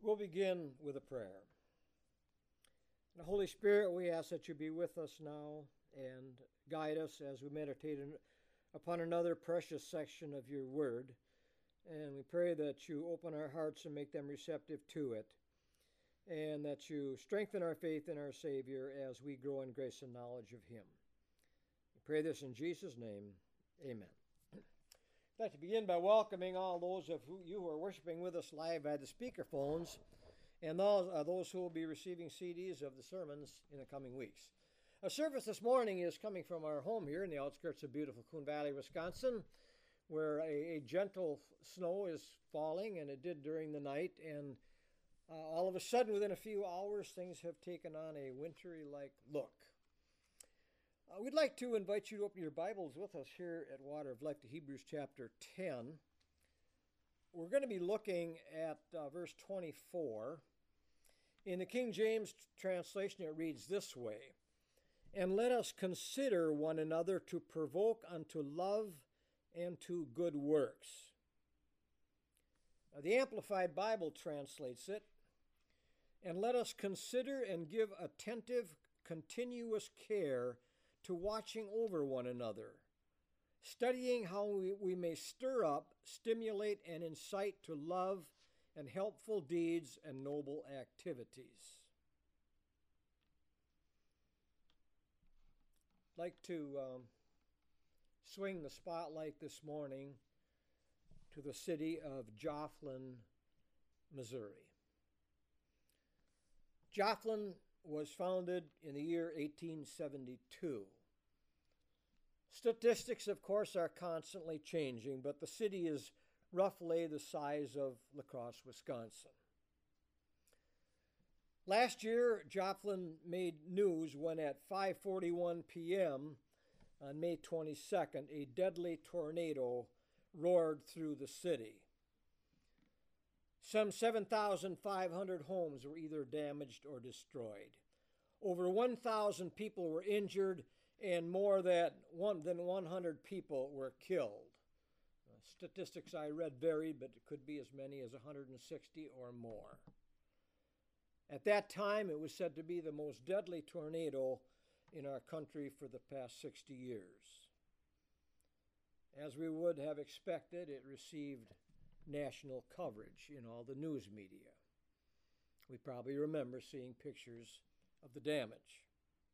We'll begin with a prayer. The Holy Spirit, we ask that you be with us now and guide us as we meditate upon another precious section of your word. And we pray that you open our hearts and make them receptive to it, and that you strengthen our faith in our Savior as we grow in grace and knowledge of him. We pray this in Jesus' name. Amen. I'd like to begin by welcoming all those of you who are worshiping with us live by the speakerphones, and those who will be receiving CDs of the sermons in the coming weeks. Our service this morning is coming from our home here in the outskirts of beautiful Coon Valley, Wisconsin, where a gentle snow is falling, and it did during the night, and all of a sudden, within a few hours, things have taken on a wintry-like look. We'd like to invite you to open your Bibles with us here at Water of Life to Hebrews chapter 10. We're going to be looking at verse 24. In the King James translation, it reads this way: "And let us consider one another to provoke unto love and to good works." Now, the Amplified Bible translates it, "And let us consider and give attentive, continuous care to watching over one another, studying how we may stir up, stimulate, and incite to love and helpful deeds and noble activities." I'd like to swing the spotlight this morning to the city of Joplin, Missouri. Joplin was founded in the year 1872. Statistics, of course, are constantly changing, but the city is roughly the size of La Crosse, Wisconsin. Last year, Joplin made news when at 5:41 p.m. on May 22nd, a deadly tornado roared through the city. Some 7,500 homes were either damaged or destroyed. Over 1,000 people were injured, and more than 100 people were killed. Statistics I read varied, but it could be as many as 160 or more. At that time, it was said to be the most deadly tornado in our country for the past 60 years. As we would have expected, it received national coverage in all the news media. We probably remember seeing pictures of the damage.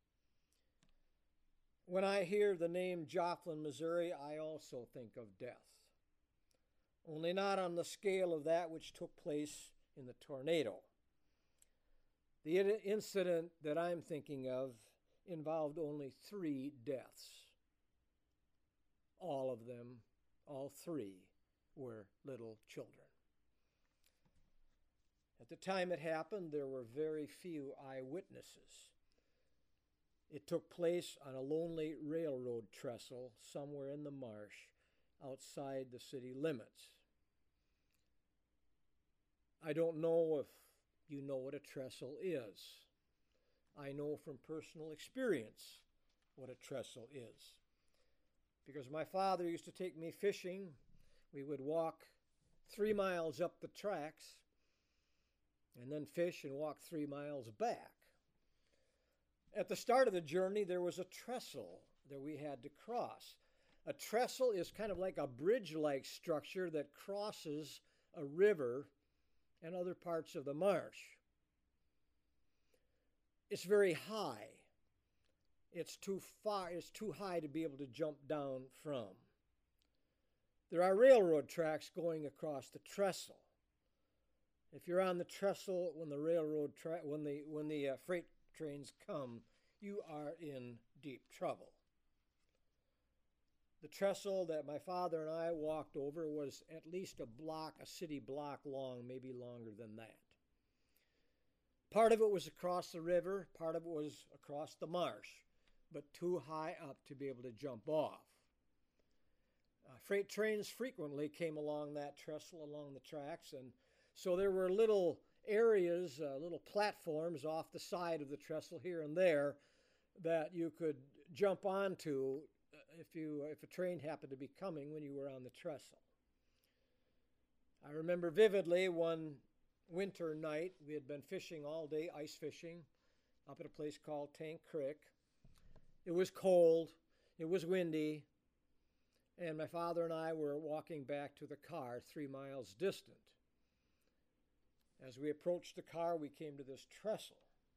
When I hear the name Joplin, Missouri, I also think of death, only not on the scale of that which took place in the tornado. The incident that I'm thinking of involved only 3 deaths. All of them, all 3, were little children. At the time it happened, there were very few eyewitnesses. It took place on a lonely railroad trestle somewhere in the marsh outside the city limits. I don't know if you know what a trestle is. I know from personal experience what a trestle is, because my father used to take me fishing. We would walk 3 miles up the tracks and then fish and walk 3 miles back. At the start of the journey, there was a trestle that we had to cross. A trestle is kind of like a bridge-like structure that crosses a river and other parts of the marsh. It's very high. It's too high to be able to jump down from. There are railroad tracks going across the trestle. If you're on the trestle when the freight trains come, you are in deep trouble. The trestle that my father and I walked over was at least a city block long, maybe longer than that. Part of it was across the river, part of it was across the marsh, but too high up to be able to jump off. Freight trains frequently came along that trestle, along the tracks, and so there were little areas, little platforms off the side of the trestle here and there that you could jump onto if a train happened to be coming when you were on the trestle. I remember vividly one winter night. We had been fishing all day, ice fishing, up at a place called Tank Creek. It was cold, it was windy, and my father and I were walking back to the car 3 miles distant. As we approached the car, we came to this trestle.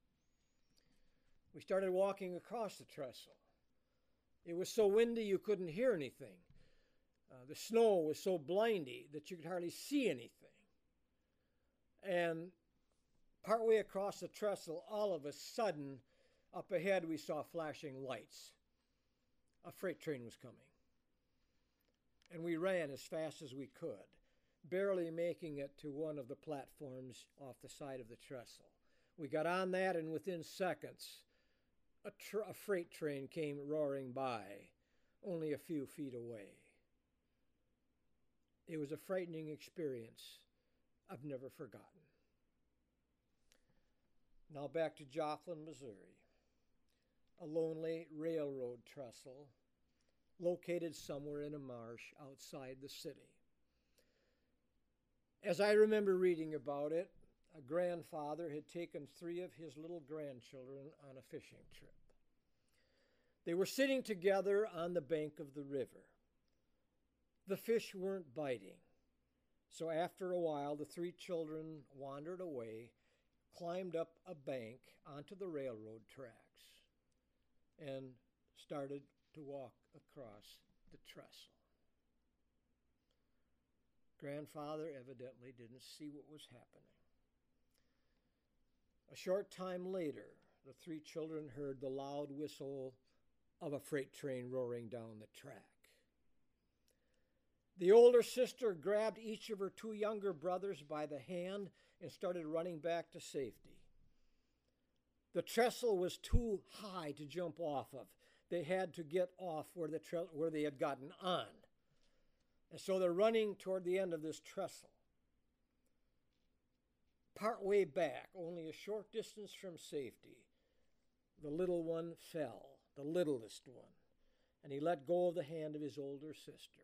We started walking across the trestle. It was so windy you couldn't hear anything. The snow was so blindy that you could hardly see anything. And partway across the trestle, all of a sudden, up ahead we saw flashing lights. A freight train was coming. And we ran as fast as we could, barely making it to one of the platforms off the side of the trestle. We got on that, and within seconds, a freight train came roaring by, only a few feet away. It was a frightening experience I've never forgotten. Now back to Joplin, Missouri, a lonely railroad trestle located somewhere in a marsh outside the city. As I remember reading about it, a grandfather had taken 3 of his little grandchildren on a fishing trip. They were sitting together on the bank of the river. The fish weren't biting, so after a while the 3 children wandered away, climbed up a bank onto the railroad tracks, and started to walk across the trestle. Grandfather evidently didn't see what was happening. A short time later, the 3 children heard the loud whistle of a freight train roaring down the track. The older sister grabbed each of her 2 younger brothers by the hand and started running back to safety. The trestle was too high to jump off of. They had to get off where they had gotten on. And so they're running toward the end of this trestle. Partway back, only a short distance from safety, the little one fell, the littlest one, and he let go of the hand of his older sister.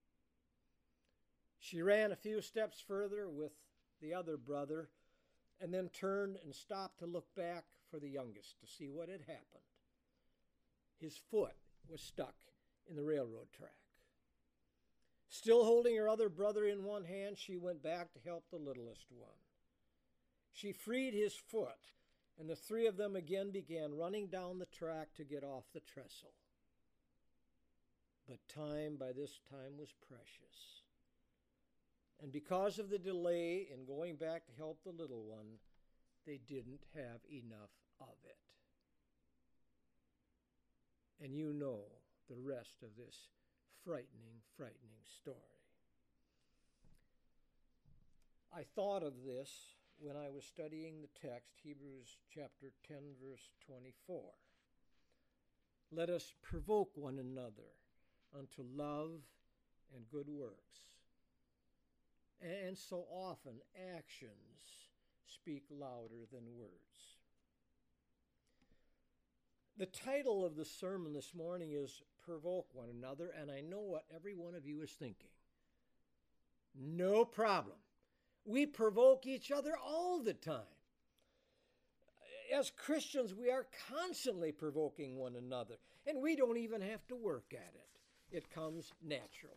She ran a few steps further with the other brother and then turned and stopped to look back for the youngest to see what had happened. His foot was stuck in the railroad track. Still holding her other brother in one hand, she went back to help the littlest one. She freed his foot, and the 3 of them again began running down the track to get off the trestle. But time by this time was precious. And because of the delay in going back to help the little one, they didn't have enough of it. And you know the rest of this frightening, frightening story. I thought of this when I was studying the text, Hebrews chapter 10, verse 24. Let us provoke one another unto love and good works. And so often actions speak louder than words. The title of the sermon this morning is Provoke One Another, and I know what every one of you is thinking. No problem. We provoke each other all the time. As Christians, we are constantly provoking one another, and we don't even have to work at it. It comes naturally.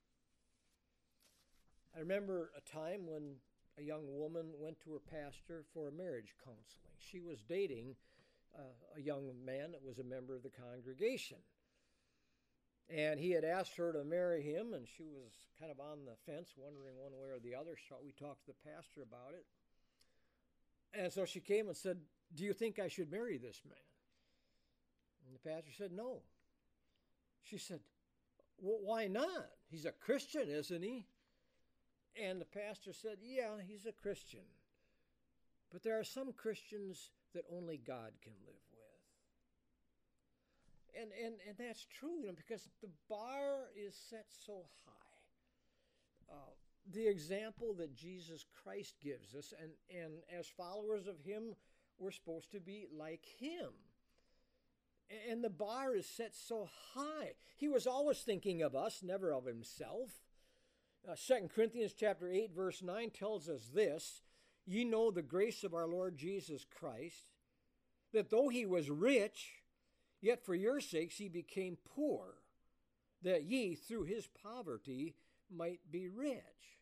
I remember a time when a young woman went to her pastor for marriage counseling. She was dating a young man that was a member of the congregation. And he had asked her to marry him, and she was kind of on the fence, wondering one way or the other. So we talked to the pastor about it. And so she came and said, "Do you think I should marry this man?" And the pastor said, "No." She said, "Well, why not? He's a Christian, isn't he?" And the pastor said, "Yeah, he's a Christian. But there are some Christians that only God can live with." And that's true, because the bar is set so high. The example that Jesus Christ gives us, and as followers of him, we're supposed to be like him. And the bar is set so high. He was always thinking of us, never of himself. 2 Corinthians chapter 8, verse 9 tells us this. ye know the grace of our Lord Jesus Christ, that though he was rich, yet for your sakes he became poor, that ye through his poverty might be rich.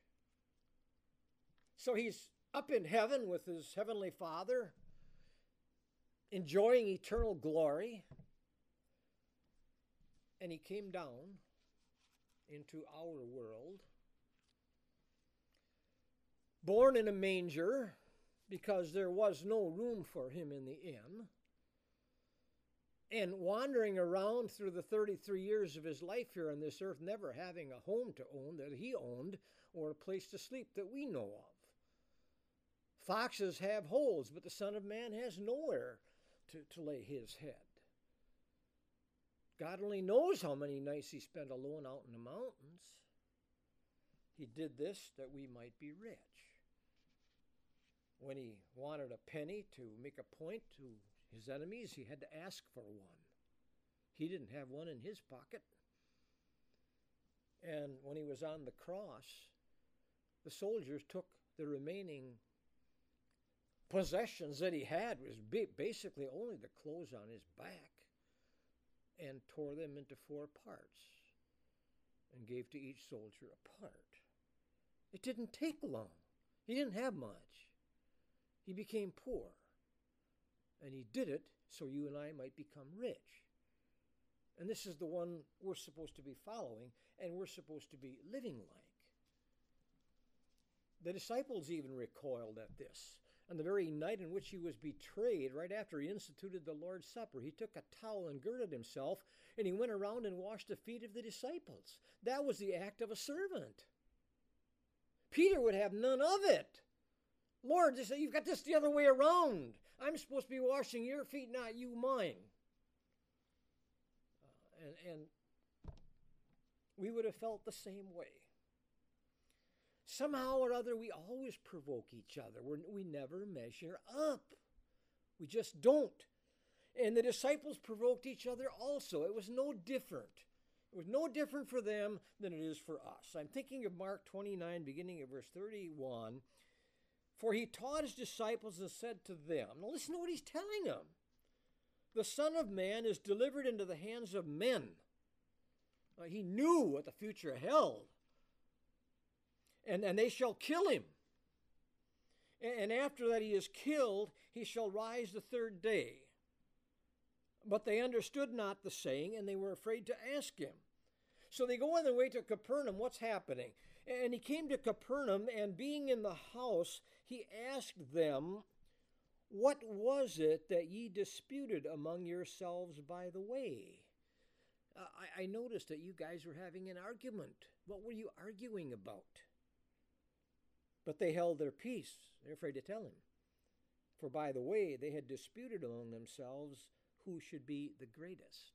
So he's up in heaven with his heavenly Father, enjoying eternal glory, and he came down into our world, born in a manger because there was no room for him in the inn, and wandering around through the 33 years of his life here on this earth, never having a home to own that he owned or a place to sleep that we know of. Foxes have holes, but the Son of Man has nowhere to lay his head. God only knows how many nights he spent alone out in the mountains. He did this that we might be rich. When he wanted a penny to make a point to his enemies, he had to ask for one. He didn't have one in his pocket. And when he was on the cross, the soldiers took the remaining possessions that he had, was basically only the clothes on his back, and tore them into 4 parts and gave to each soldier a part. It didn't take long. He didn't have much. He became poor. And he did it so you and I might become rich. And this is the one we're supposed to be following and we're supposed to be living like. The disciples even recoiled at this. On the very night in which he was betrayed, right after he instituted the Lord's Supper, he took a towel and girded himself, and he went around and washed the feet of the disciples. That was the act of a servant. Peter would have none of it. Lord, they say, you've got this the other way around. I'm supposed to be washing your feet, not you mine. And we would have felt the same way. Somehow or other, we always provoke each other. We never measure up. We just don't. And the disciples provoked each other also. It was no different. It was no different for them than it is for us. I'm thinking of Mark 29, beginning of verse 31. For he taught his disciples and said to them, now listen to what he's telling them. The Son of Man is delivered into the hands of men. He knew what the future held. And they shall kill him. And after that he is killed, he shall rise the 3rd day. But they understood not the saying, and they were afraid to ask him. So they go on their way to Capernaum. What's happening? And he came to Capernaum, and being in the house, he asked them, what was it that ye disputed among yourselves by the way? I noticed that you guys were having an argument. What were you arguing about? But they held their peace. They're afraid to tell him. For by the way, they had disputed among themselves who should be the greatest.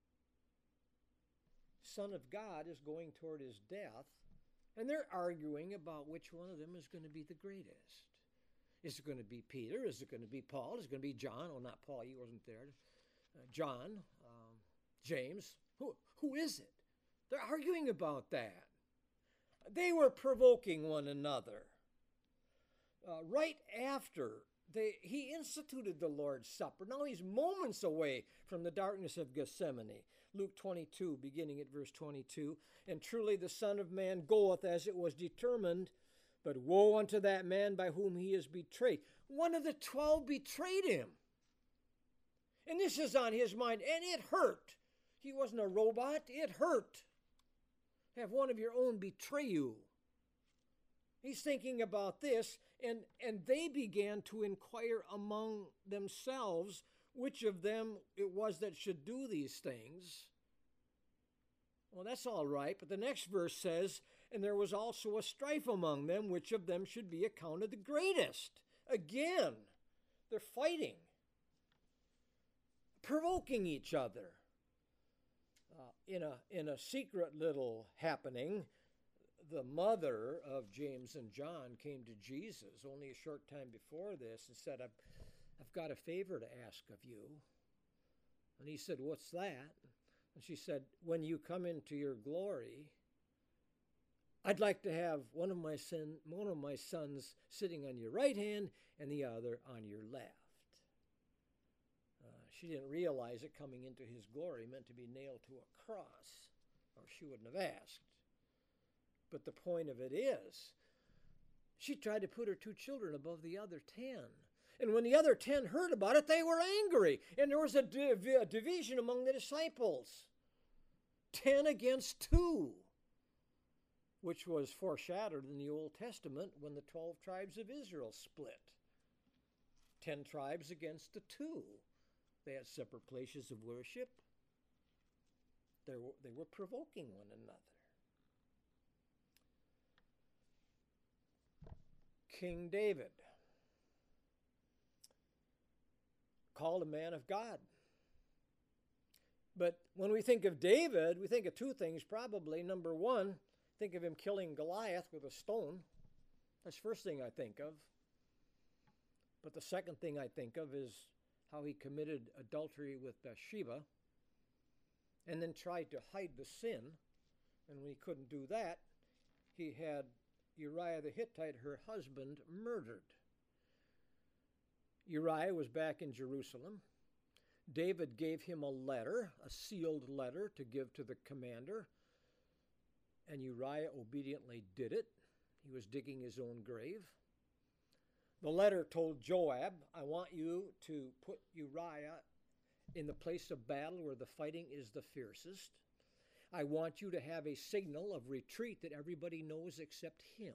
Son of God is going toward his death, and they're arguing about which one of them is going to be the greatest. Is it going to be Peter? Is it going to be Paul? Is it going to be John? Oh, not Paul, he wasn't there. John, James. Who is it? They're arguing about that. They were provoking one another. Right after he instituted the Lord's Supper, now he's moments away from the darkness of Gethsemane. Luke 22, beginning at verse 22. And truly the Son of Man goeth as it was determined, but woe unto that man by whom he is betrayed. One of the 12 betrayed him. And this is on his mind, and it hurt. He wasn't a robot, it hurt. Have one of your own betray you. He's thinking about this, and they began to inquire among themselves which of them it was that should do these things. Well, that's all right, but the next verse says, and there was also a strife among them, which of them should be accounted the greatest. Again, they're fighting, provoking each other. In a secret little happening, the mother of James and John came to Jesus only a short time before this and said, I've got a favor to ask of you. And he said, what's that? And she said, when you come into your glory, I'd like to have one of my sons sitting on your right hand and the other on your left. She didn't realize that coming into his glory meant to be nailed to a cross, or she wouldn't have asked. But the point of it is, she tried to put her 2 children above the other 10. And when the other 10 heard about it, they were angry. And there was a division among the disciples. 10 against 2, which was foreshadowed in the Old Testament when the 12 tribes of Israel split. 10 tribes against the 2. They had separate places of worship. They were provoking one another. King David, called a man of God. But when we think of David, we think of 2 things probably. Number 1, think of him killing Goliath with a stone. That's the first thing I think of. But the second thing I think of is how he committed adultery with Bathsheba and then tried to hide the sin. And when he couldn't do that, he had Uriah the Hittite, her husband, murdered. Uriah was back in Jerusalem. David gave him a letter, a sealed letter, to give to the commander. And Uriah obediently did it. He was digging his own grave. The letter told Joab, I want you to put Uriah in the place of battle where the fighting is the fiercest. I want you to have a signal of retreat that everybody knows except him.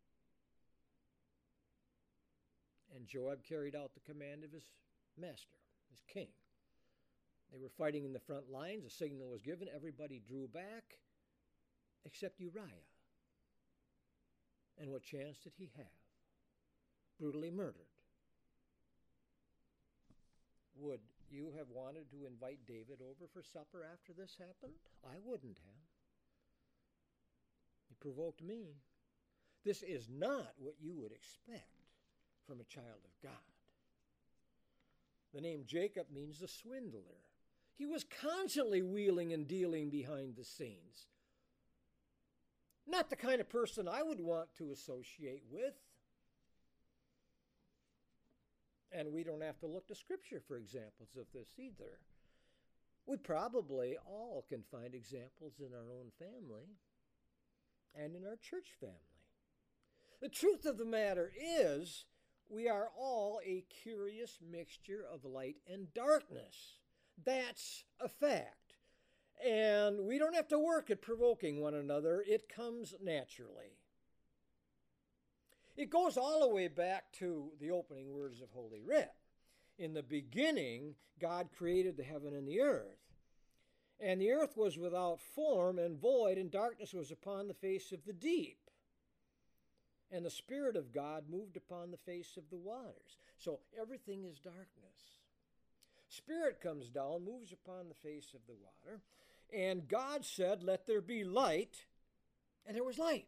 And Joab carried out the command of his master, his king. They were fighting in the front lines. A signal was given. Everybody drew back except Uriah. And what chance did he have? Brutally murdered. Would you have wanted to invite David over for supper after this happened? I wouldn't have. He provoked me. This is not what you would expect from a child of God. The name Jacob means the swindler. He was constantly wheeling and dealing behind the scenes. Not the kind of person I would want to associate with. And we don't have to look to Scripture for examples of this either. We probably all can find examples in our own family and in our church family. The truth of the matter is, we are all a curious mixture of light and darkness. That's a fact. And we don't have to work at provoking one another. It comes naturally. It goes all the way back to the opening words of Holy Writ. In the beginning, God created the heaven and the earth. And the earth was without form and void, and darkness was upon the face of the deep. And the Spirit of God moved upon the face of the waters. So everything is darkness. Spirit comes down, moves upon the face of the water, and God said, let there be light, and there was light.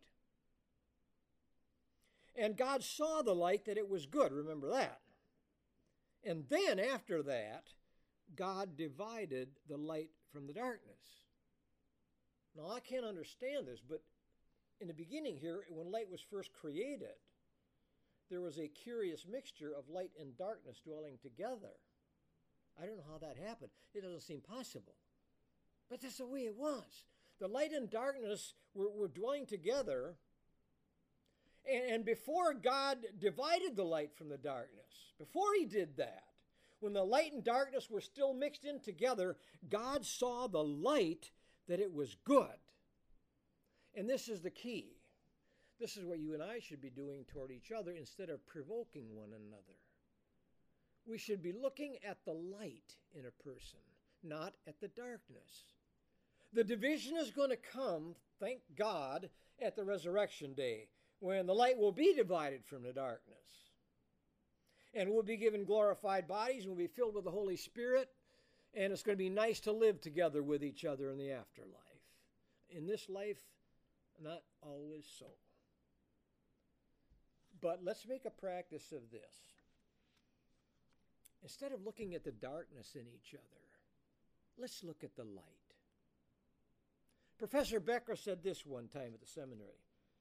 And God saw the light that it was good. Remember that. And then after that, God divided the light from the darkness. Now, I can't understand this, but in the beginning here, when light was first created, there was a curious mixture of light and darkness dwelling together. I don't know how that happened. It doesn't seem possible. But that's the way it was. The light and darkness were dwelling together. And before God divided the light from the darkness, before he did that, when the light and darkness were still mixed in together, God saw the light that it was good. And this is the key. This is what you and I should be doing toward each other instead of provoking one another. We should be looking at the light in a person, not at the darkness. The division is going to come, thank God, at the resurrection day, when the light will be divided from the darkness. And we'll be given glorified bodies, and we'll be filled with the Holy Spirit, and it's going to be nice to live together with each other in the afterlife. In this life, not always so. But let's make a practice of this. Instead of looking at the darkness in each other, let's look at the light. Professor Becker said this one time at the seminary.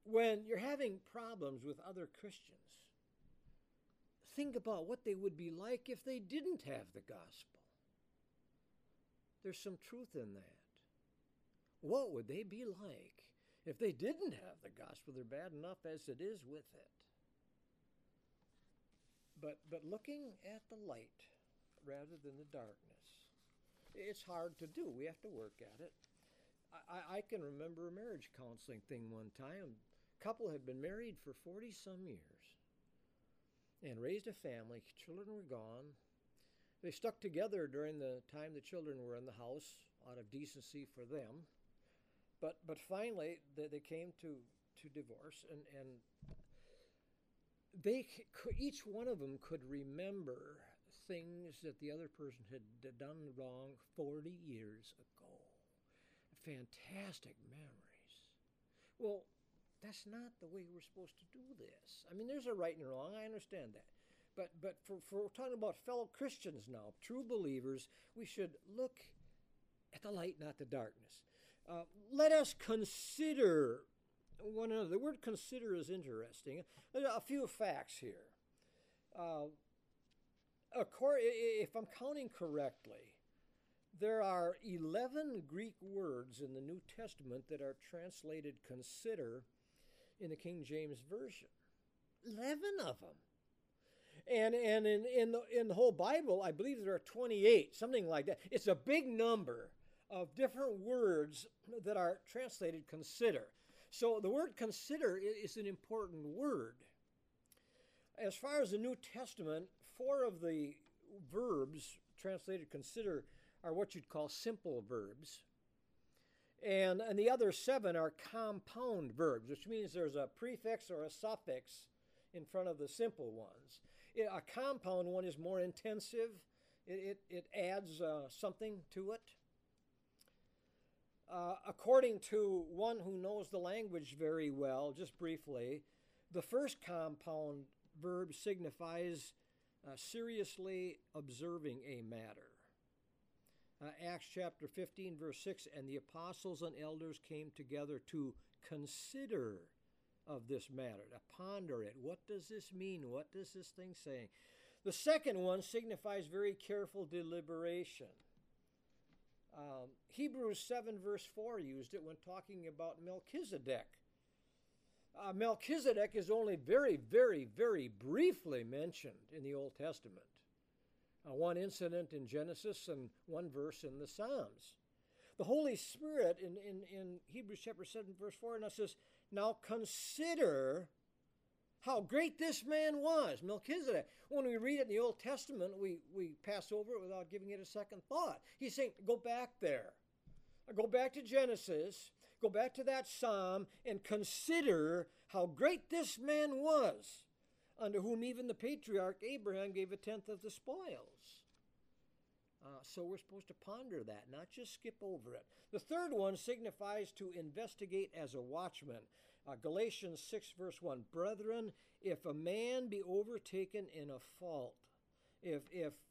when you're having problems with other Christians, think about what they would be like if they didn't have the gospel. There's some truth in that. What would they be like if they didn't have the gospel? They're bad enough as it is with it. But looking at the light rather than the darkness, it's hard to do. We have to work at it. I can remember a marriage counseling thing one time. A couple had been married for 40-some years and raised a family. Children were gone. They stuck together during the time the children were in the house out of decency for them. But finally, they came to divorce, and each one of them could remember things that the other person had done wrong 40 years ago. Fantastic memories. Well, that's not the way we're supposed to do this. I mean, there's a right and a wrong. I understand that. But for we're talking about fellow Christians now, true believers, we should look at the light, not the darkness. Let us consider one another. The word consider is interesting. A few facts here. If I'm counting correctly, there are 11 Greek words in the New Testament that are translated consider in the King James Version. 11 of them. And in the whole Bible, I believe there are 28, something like that. It's a big number of different words that are translated consider. So the word consider is an important word. As far as the New Testament, 4 of the verbs translated consider are what you'd call simple verbs. And the other 7 are compound verbs, which means there's a prefix or a suffix in front of the simple ones. A compound one is more intensive. It adds something to it. According to one who knows the language very well, just briefly, the first compound verb signifies seriously observing a matter. Acts chapter 15, verse 6, and the apostles and elders came together to consider of this matter, to ponder it. What does this mean? What does this thing say? The second one signifies very careful deliberation. Hebrews 7, verse 4 used it when talking about Melchizedek. Melchizedek is only very, very, very briefly mentioned in the Old Testament. One incident in Genesis and one verse in the Psalms. The Holy Spirit in Hebrews chapter 7, verse 4 now says, now consider how great this man was, Melchizedek. When we read it in the Old Testament, we pass over it without giving it a second thought. He's saying, go back there. Go back to Genesis. Go back to that psalm and consider how great this man was, unto whom even the patriarch Abraham gave a tenth of the spoils. So we're supposed to ponder that, not just skip over it. The third one signifies to investigate as a watchman. Galatians 6, verse 1, brethren, if a man be overtaken in a fault, if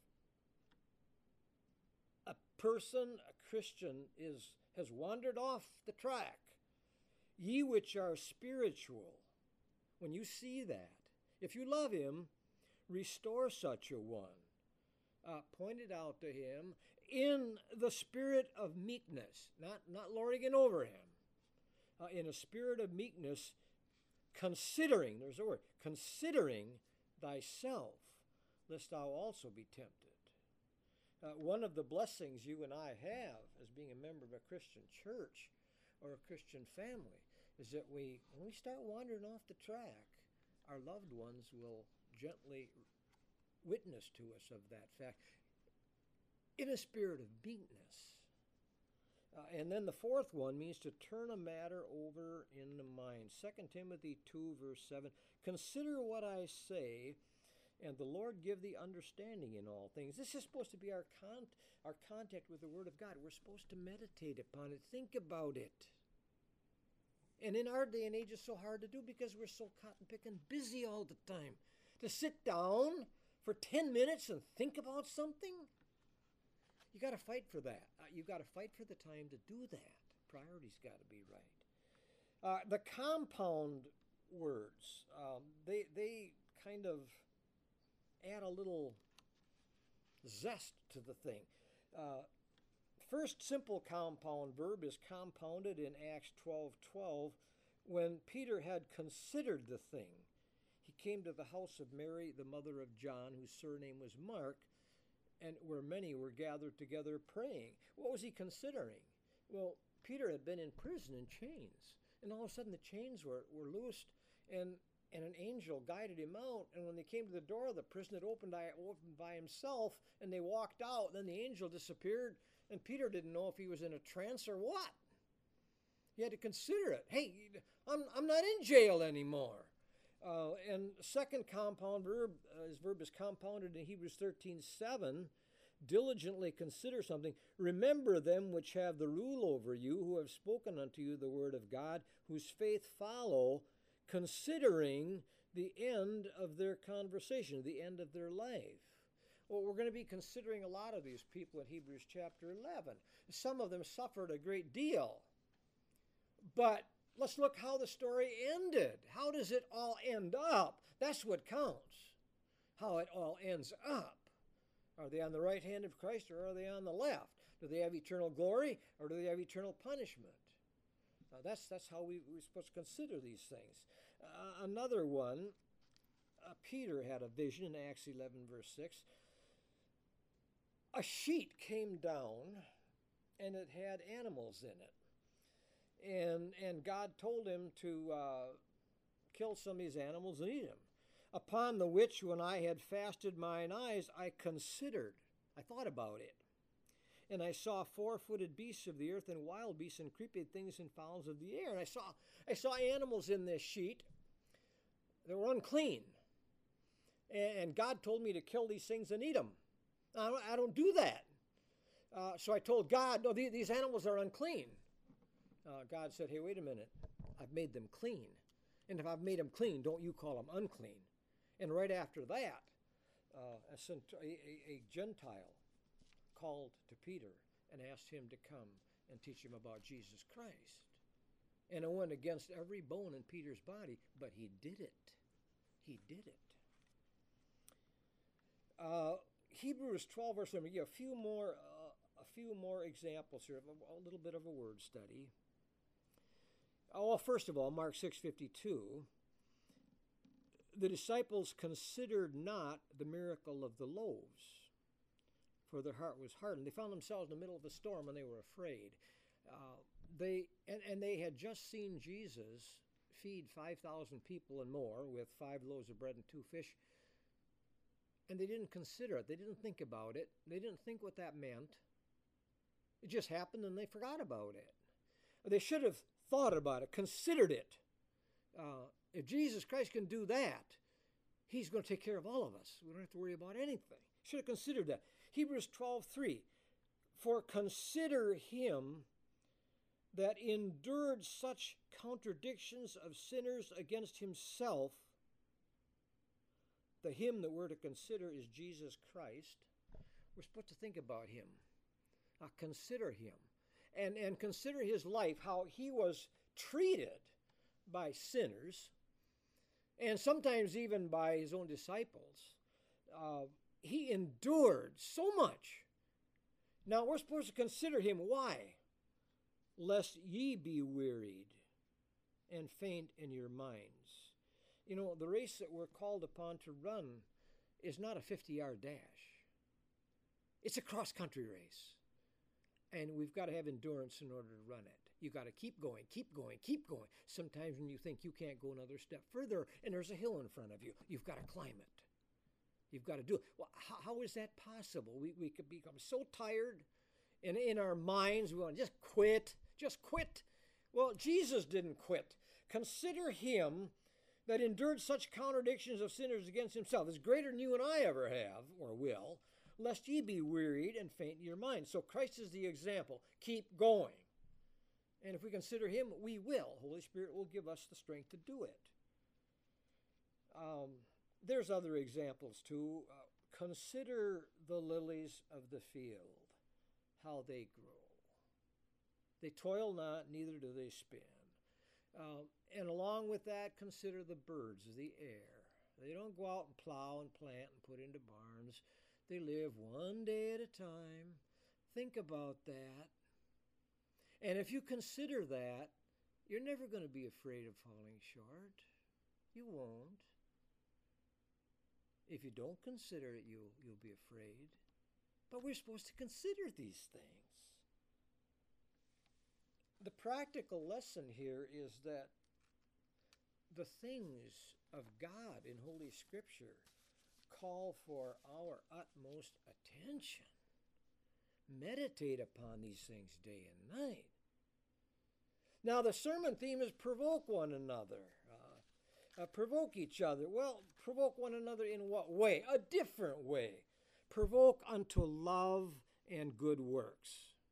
a person, a Christian, has wandered off the track, ye which are spiritual, when you see that, if you love him, restore such a one. Point it out to him in the spirit of meekness, not lording it over him. In a spirit of meekness, considering, there's a word, considering thyself, lest thou also be tempted. One of the blessings you and I have as being a member of a Christian church or a Christian family is that when we start wandering off the track, our loved ones will gently witness to us of that fact in a spirit of meekness. And then the fourth one means to turn a matter over in the mind. 2 Timothy 2, verse 7, consider what I say, and the Lord give thee understanding in all things. This is supposed to be our contact with the Word of God. We're supposed to meditate upon it, think about it. And in our day and age, it's so hard to do because we're so cotton-picking busy all the time. To sit down for 10 minutes and think about something, you got to fight for that. You've got to fight for the time to do that. Priorities got to be right. The compound words, they kind of add a little zest to the thing. First simple compound verb is compounded in Acts 12:12 when Peter had considered the thing. He came to the house of Mary, the mother of John, whose surname was Mark, and where many were gathered together praying. What was he considering? Well, Peter had been in prison in chains, and all of a sudden the chains were loosed, and an angel guided him out. And when they came to the door, the prison had opened by himself, and they walked out. Then the angel disappeared, and Peter didn't know if he was in a trance or what. He had to consider it. Hey, I'm not in jail anymore. And second compound verb, his verb is compounded in Hebrews 13:7. Diligently consider something. Remember them which have the rule over you, who have spoken unto you the word of God, whose faith follow, considering the end of their conversation, the end of their life. Well, we're going to be considering a lot of these people in Hebrews chapter 11. Some of them suffered a great deal. But let's look how the story ended. How does it all end up? That's what counts, how it all ends up. Are they on the right hand of Christ, or are they on the left? Do they have eternal glory, or do they have eternal punishment? That's how we're supposed to consider these things. Another one, Peter had a vision in Acts 11, verse 6. A sheet came down, and it had animals in it. And God told him to kill some of these animals and eat them. Upon the which, when I had fasted mine eyes, I considered, I thought about it. And I saw four-footed beasts of the earth, and wild beasts, and creeping things, and fowls of the air. And I saw animals in this sheet that were unclean. And God told me to kill these things and eat them. I don't do that. So I told God, no, these animals are unclean. God said, hey, wait a minute. I've made them clean. And if I've made them clean, don't you call them unclean. And right after that, a Gentile called to Peter and asked him to come and teach him about Jesus Christ. And it went against every bone in Peter's body, but he did it. He did it. Hebrews 12, verse 7. A few more examples here, a little bit of a word study. Well, first of all, Mark 6:52. The disciples considered not the miracle of the loaves, for their heart was hardened. They found themselves in the middle of a storm and they were afraid. They had just seen Jesus feed 5,000 people and more with 5 loaves of bread and 2 fish. And they didn't consider it. They didn't think about it. They didn't think what that meant. It just happened and they forgot about it. They should have thought about it, considered it. If Jesus Christ can do that, he's going to take care of all of us. We don't have to worry about anything. Should have considered that. Hebrews 12:3. For consider him that endured such contradictions of sinners against himself. The him that we're to consider is Jesus Christ. We're supposed to think about him. Consider him. And consider his life, how he was treated by sinners, and sometimes even by his own disciples. He endured so much. Now we're supposed to consider him. Why? Lest ye be wearied and faint in your minds. You know, the race that we're called upon to run is not a 50-yard dash. It's a cross-country race. And we've got to have endurance in order to run it. You've got to keep going, keep going, keep going. Sometimes when you think you can't go another step further and there's a hill in front of you, you've got to climb it. You've got to do it. Well, how is that possible? We could become so tired, and in our minds we want to just quit. Well, Jesus didn't quit. Consider him that endured such contradictions of sinners against himself. It's greater than you and I ever have or will, lest ye be wearied and faint in your mind. So Christ is the example. Keep going. And if we consider him, we will. Holy Spirit will give us the strength to do it. There's other examples too. Consider the lilies of the field, how they grow. They toil not, neither do they spin. And along with that, consider the birds of the air. They don't go out and plow and plant and put into barns. They live one day at a time. Think about that. And if you consider that, you're never going to be afraid of falling short. You won't. If you don't consider it, you'll be afraid. But we're supposed to consider these things. The practical lesson here is that the things of God in Holy Scripture call for our utmost attention. Meditate upon these things day and night. Now, the sermon theme is provoke one another. Provoke each other. Well, provoke one another in what way? A different way. Provoke unto love and good works.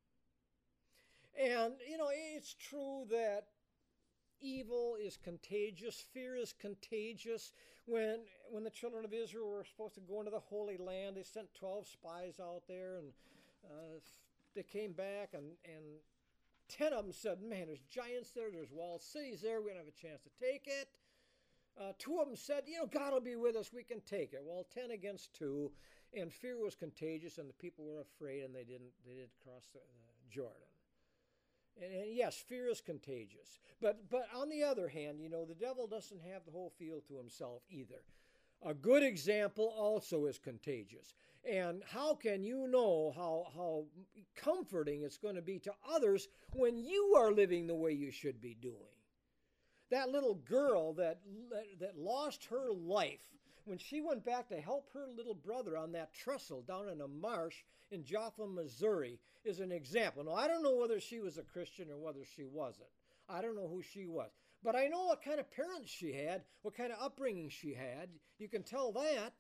And, it's true that evil is contagious. Fear is contagious. When the children of Israel were supposed to go into the Holy Land, they sent 12 spies out there, and they came back, and 10 of them said, man, there's giants there, there's walled cities there, we don't have a chance to take it. 2 of them said, God will be with us, we can take it. Well, 10 against 2, and fear was contagious, and the people were afraid, and they didn't cross the Jordan. And yes, fear is contagious. But on the other hand, the devil doesn't have the whole field to himself either. A good example also is contagious. And how can you know how comforting it's going to be to others when you are living the way you should be doing? That little girl that lost her life when she went back to help her little brother on that trestle down in a marsh in Joplin, Missouri, is an example. Now, I don't know whether she was a Christian or whether she wasn't. I don't know who she was. But I know what kind of parents she had, what kind of upbringing she had. You can tell that.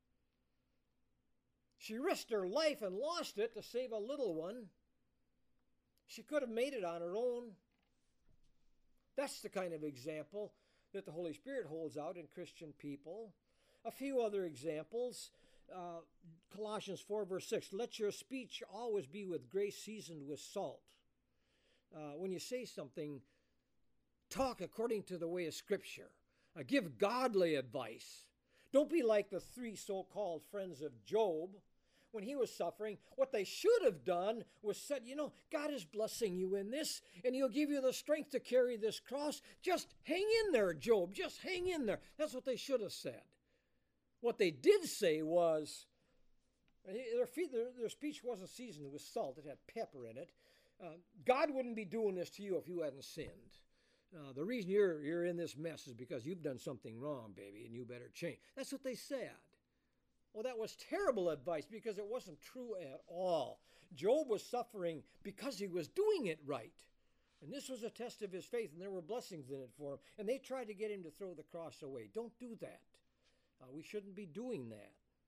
She risked her life and lost it to save a little one. She could have made it on her own. That's the kind of example that the Holy Spirit holds out in Christian people. A few other examples. Colossians 4, verse 6, let your speech always be with grace seasoned with salt. When you say something, talk according to the way of Scripture. Give godly advice. Don't be like the 3 so-called friends of Job. When he was suffering, what they should have done was said, God is blessing you in this, and he'll give you the strength to carry this cross. Just hang in there, Job. Just hang in there. That's what they should have said. What they did say was, their speech wasn't seasoned with salt. It had pepper in it. God wouldn't be doing this to you if you hadn't sinned. The reason you're in this mess is because you've done something wrong, baby, and you better change. That's what they said. Well, that was terrible advice because it wasn't true at all. Job was suffering because he was doing it right. And this was a test of his faith, and there were blessings in it for him. And they tried to get him to throw the cross away. Don't do that. We shouldn't be doing that.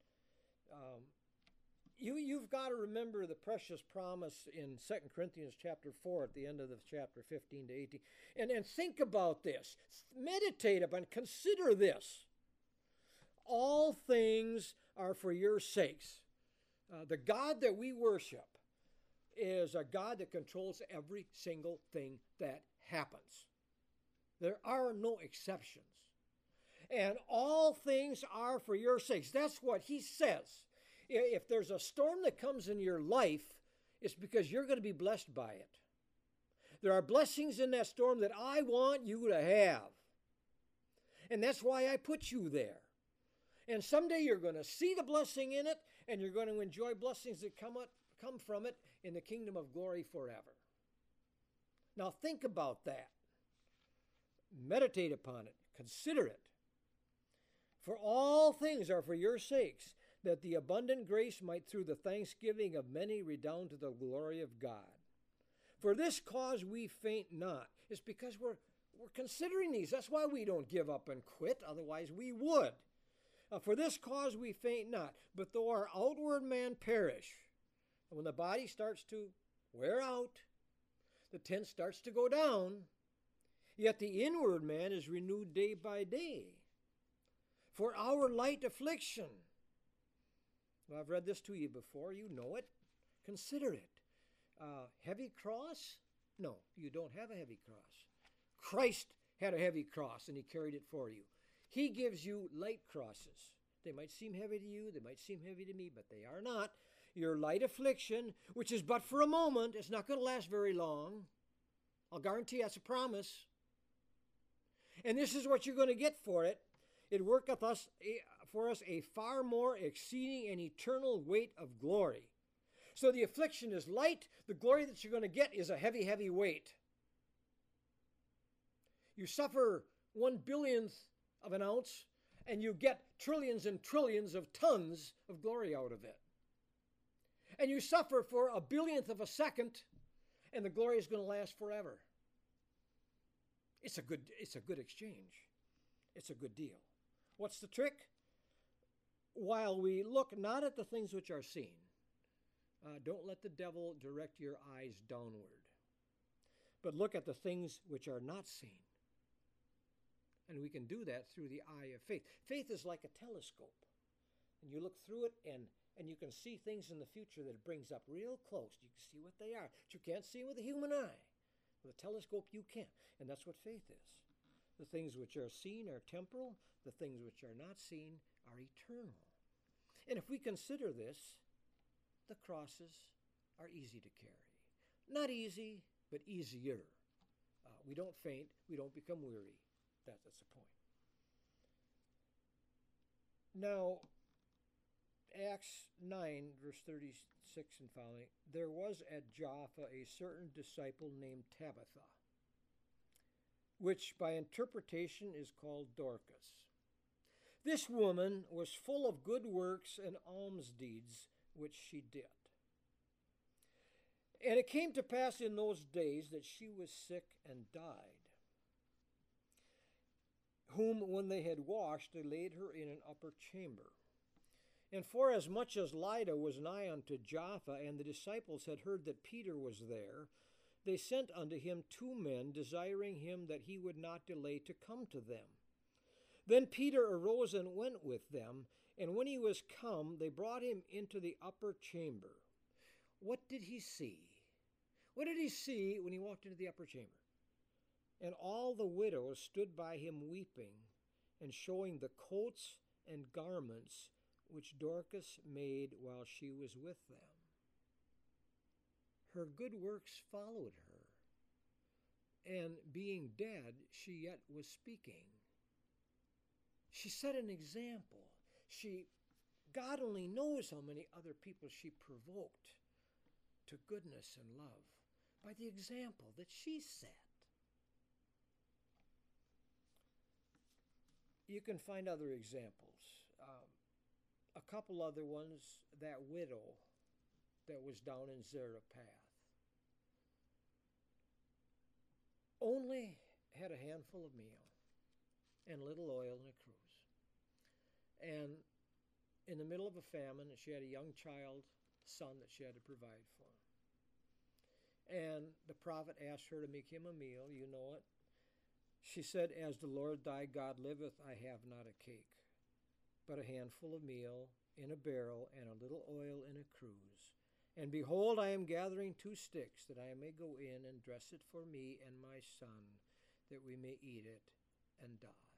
You've got to remember the precious promise in 2 Corinthians chapter 4 at the end of the chapter 15 to 18. And think about this. Meditate upon, consider this. All things are for your sakes. The God that we worship is a God that controls every single thing that happens. There are no exceptions. And all things are for your sakes. That's what he says. If there's a storm that comes in your life, it's because you're going to be blessed by it. There are blessings in that storm that I want you to have. And that's why I put you there. And someday you're going to see the blessing in it, and you're going to enjoy blessings that come from it in the kingdom of glory forever. Now think about that. Meditate upon it. Consider it. For all things are for your sakes, that the abundant grace might through the thanksgiving of many redound to the glory of God. For this cause we faint not. It's because we're considering these. That's why we don't give up and quit. Otherwise we would. For this cause we faint not. But though our outward man perish, and when the body starts to wear out, the tent starts to go down, yet the inward man is renewed day by day. For our light affliction. Well, I've read this to you before. You know it. Consider it. Heavy cross? No, you don't have a heavy cross. Christ had a heavy cross and he carried it for you. He gives you light crosses. They might seem heavy to you, they might seem heavy to me, but they are not. Your light affliction, which is but for a moment, it's not going to last very long. I'll guarantee that's a promise. And this is what you're going to get for it. It worketh for us a far more exceeding and eternal weight of glory. So the affliction is light. The glory that you're going to get is a heavy, heavy weight. You suffer 1/billionth of an ounce, and you get trillions and trillions of tons of glory out of it. And you suffer for 1/billionth of a second, and the glory is going to last forever. It's a good exchange. It's a good deal. What's the trick? While we look not at the things which are seen, don't let the devil direct your eyes downward, but look at the things which are not seen. And we can do that through the eye of faith. Faith is like a telescope. And you look through it and you can see things in the future that it brings up real close. You can see what they are. But you can't see with the human eye. With a telescope you can. And that's what faith is. The things which are seen are temporal. The things which are not seen are eternal. And if we consider this, the crosses are easy to carry. Not easy, but easier. We don't faint. We don't become weary. That's the point. Now, Acts 9, verse 36 and following, there was at Joppa a certain disciple named Tabitha, which by interpretation is called Dorcas. This woman was full of good works and alms deeds, which she did. And it came to pass in those days that she was sick and died, whom when they had washed, they laid her in an upper chamber. And forasmuch as Lydda was nigh unto Joppa, and the disciples had heard that Peter was there, they sent unto him 2 men, desiring him that he would not delay to come to them. Then Peter arose and went with them, and when he was come, they brought him into the upper chamber. What did he see? What did he see when he walked into the upper chamber? And all the widows stood by him weeping, and showing the coats and garments which Dorcas made while she was with them. Her good works followed her, and being dead, she yet was speaking. She set an example. God only knows how many other people she provoked to goodness and love by the example that she set. You can find other examples. A couple other ones, that widow that was down in Zarephath only had a handful of meal and a little oil in a cruse. And in the middle of a famine, she had a young son that she had to provide for. And the prophet asked her to make him a meal. You know it. She said, as the Lord thy God liveth, I have not a cake, but a handful of meal in a barrel and a little oil in a cruse. And behold, I am gathering 2 sticks, that I may go in and dress it for me and my son, that we may eat it and die.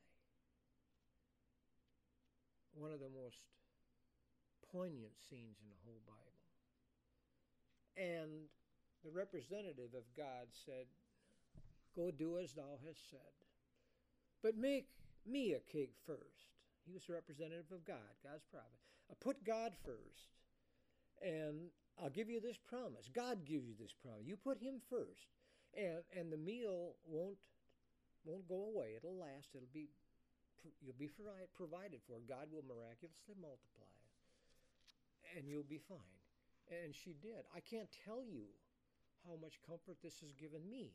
One of the most poignant scenes in the whole Bible. And the representative of God said, go do as thou hast said, but make me a cake first. He was the representative of God, God's prophet. Put God first, and I'll give you this promise. God gives you this promise. You put him first, and the meal won't go away. It'll last. You'll be provided for. God will miraculously multiply it, and you'll be fine. And she did. I can't tell you how much comfort this has given me.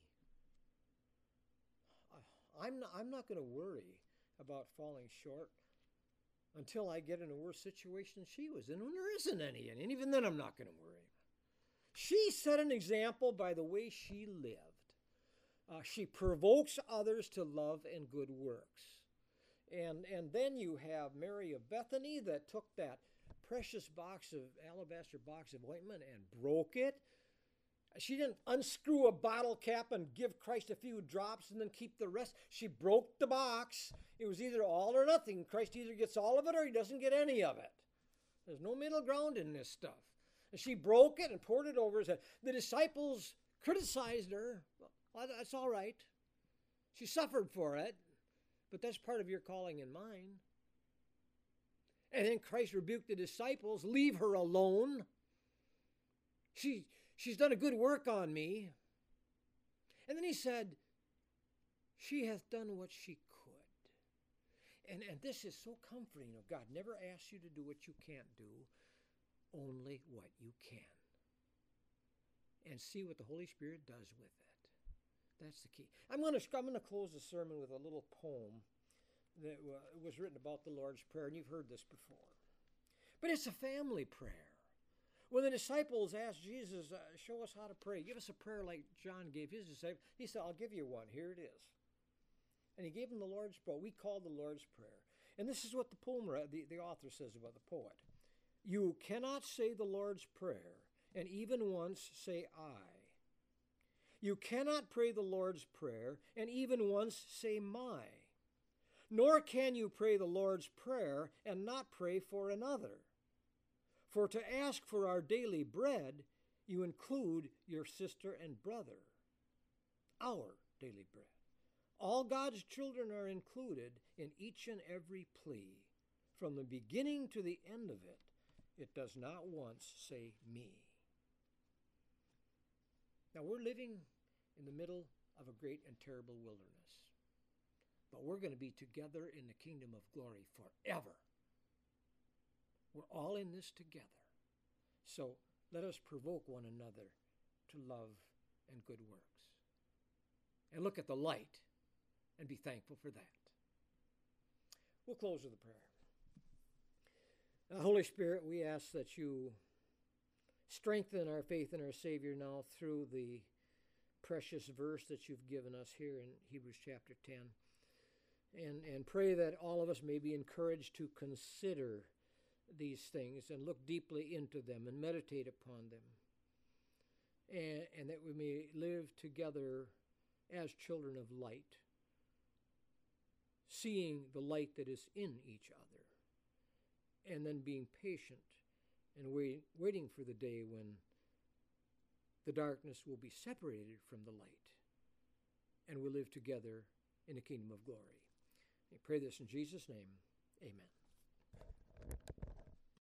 I'm not going to worry about falling short until I get in a worse situation than she was in, when there isn't any. And even then, I'm not going to worry. She set an example by the way she lived. She provokes others to love and good works. And then you have Mary of Bethany that took that precious alabaster box of ointment and broke it. She didn't unscrew a bottle cap and give Christ a few drops and then keep the rest. She broke the box. It was either all or nothing. Christ either gets all of it or he doesn't get any of it. There's no middle ground in this stuff. And she broke it and poured it over his head. The disciples criticized her. Well, that's all right. She suffered for it, but that's part of your calling and mine. And then Christ rebuked the disciples, leave her alone. She's done a good work on me. And then he said, she hath done what she could. And this is so comforting. God never asks you to do what you can't do, only what you can. And see what the Holy Spirit does with it. That's the key. I'm going to close the sermon with a little poem that was written about the Lord's Prayer, and you've heard this before. But it's a family prayer. When the disciples asked Jesus, show us how to pray, give us a prayer like John gave his disciples, he said, I'll give you one. Here it is. And he gave them the Lord's Prayer. We call the Lord's Prayer. And this is what the poem, the author says about the poet. You cannot say the Lord's Prayer and even once say I. You cannot pray the Lord's Prayer and even once say my. Nor can you pray the Lord's Prayer and not pray for another. For to ask for our daily bread, you include your sister and brother. Our daily bread. All God's children are included in each and every plea. From the beginning to the end of it, it does not once say me. Now we're living in the middle of a great and terrible wilderness. But we're going to be together in the kingdom of glory forever. We're all in this together. So let us provoke one another to love and good works. And look at the light and be thankful for that. We'll close with a prayer. Holy Spirit, we ask that you strengthen our faith in our Savior now through the precious verse that you've given us here in Hebrews chapter 10. And pray that all of us may be encouraged to consider these things and look deeply into them and meditate upon them. And that we may live together as children of light, seeing the light that is in each other, and then being patient and waiting for the day when the darkness will be separated from the light and we'll live together in the kingdom of glory. I pray this in Jesus' name. Amen.